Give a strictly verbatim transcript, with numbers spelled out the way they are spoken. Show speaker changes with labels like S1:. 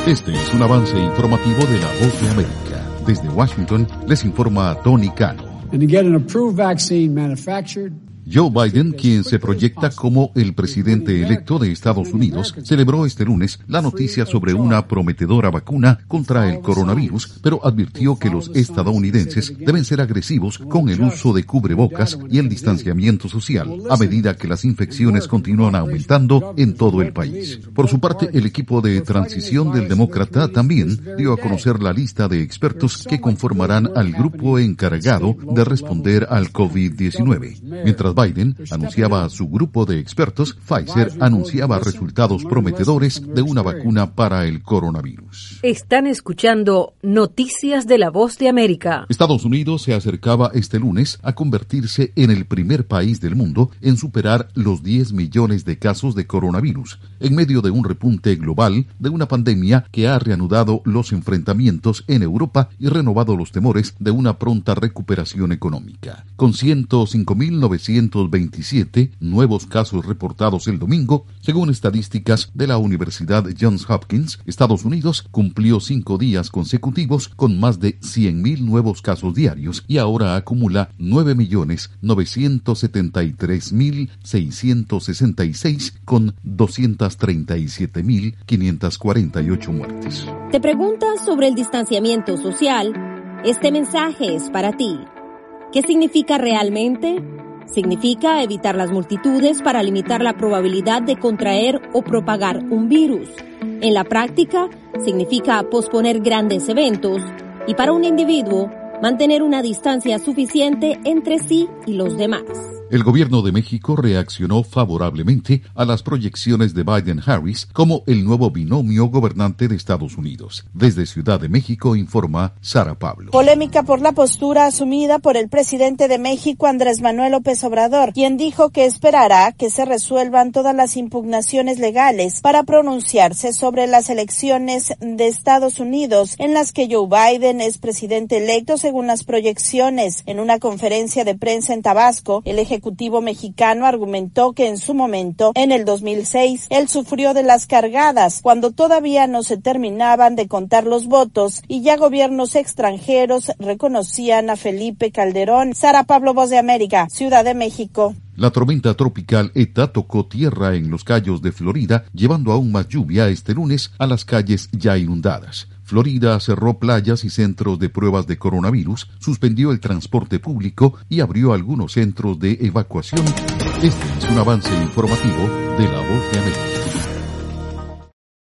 S1: Este es un avance informativo de La Voz de América. Desde Washington les informa Tony Cano.
S2: And to get an approved vaccine manufactured,
S1: Joe Biden, quien se proyecta como el presidente electo de Estados Unidos, celebró este lunes la noticia sobre una prometedora vacuna contra el coronavirus, pero advirtió que los estadounidenses deben ser agresivos con el uso de cubrebocas y el distanciamiento social, a medida que las infecciones continúan aumentando en todo el país. Por su parte, el equipo de transición del demócrata también dio a conocer la lista de expertos que conformarán al grupo encargado de responder al COVID diecinueve. Mientras Biden anunciaba a su grupo de expertos, Pfizer anunciaba resultados prometedores de una vacuna para el coronavirus.
S3: Están escuchando Noticias de la Voz de América.
S1: Estados Unidos se acercaba este lunes a convertirse en el primer país del mundo en superar los diez millones de casos de coronavirus, en medio de un repunte global de una pandemia que ha reanudado los enfrentamientos en Europa y renovado los temores de una pronta recuperación económica. Con ciento cinco mil novecientos veintisiete nuevos casos reportados el domingo, según estadísticas de la Universidad Johns Hopkins, Estados Unidos cumplió cinco días consecutivos con más de cien mil nuevos casos diarios y ahora acumula nueve millones novecientos setenta y tres mil seiscientos sesenta y seis con doscientos treinta y siete mil quinientos cuarenta y ocho muertes.
S4: ¿Te preguntas sobre el distanciamiento social? Este mensaje es para ti. ¿Qué significa realmente? Significa evitar las multitudes para limitar la probabilidad de contraer o propagar un virus. En la práctica, significa posponer grandes eventos y para un individuo, mantener una distancia suficiente entre sí y los demás.
S1: El gobierno de México reaccionó favorablemente a las proyecciones de Biden-Harris como el nuevo binomio gobernante de Estados Unidos. Desde Ciudad de México informa Sara Pablo.
S5: Polémica por la postura asumida por el presidente de México, Andrés Manuel López Obrador, quien dijo que esperará que se resuelvan todas las impugnaciones legales para pronunciarse sobre las elecciones de Estados Unidos, en las que Joe Biden es presidente electo según las proyecciones. En una conferencia de prensa en Tabasco, el Ejecutivo Ejecutivo mexicano argumentó que en su momento, en el dos mil seis, él sufrió de las cargadas, cuando todavía no se terminaban de contar los votos y ya gobiernos extranjeros reconocían a Felipe Calderón. Sara Pablo, Voz de América, Ciudad de México.
S1: La tormenta tropical Eta tocó tierra en los Cayos de Florida, llevando aún más lluvia este lunes a las calles ya inundadas. Florida cerró playas y centros de pruebas de coronavirus, suspendió el transporte público y abrió algunos centros de evacuación. Este es un avance informativo de La Voz de América.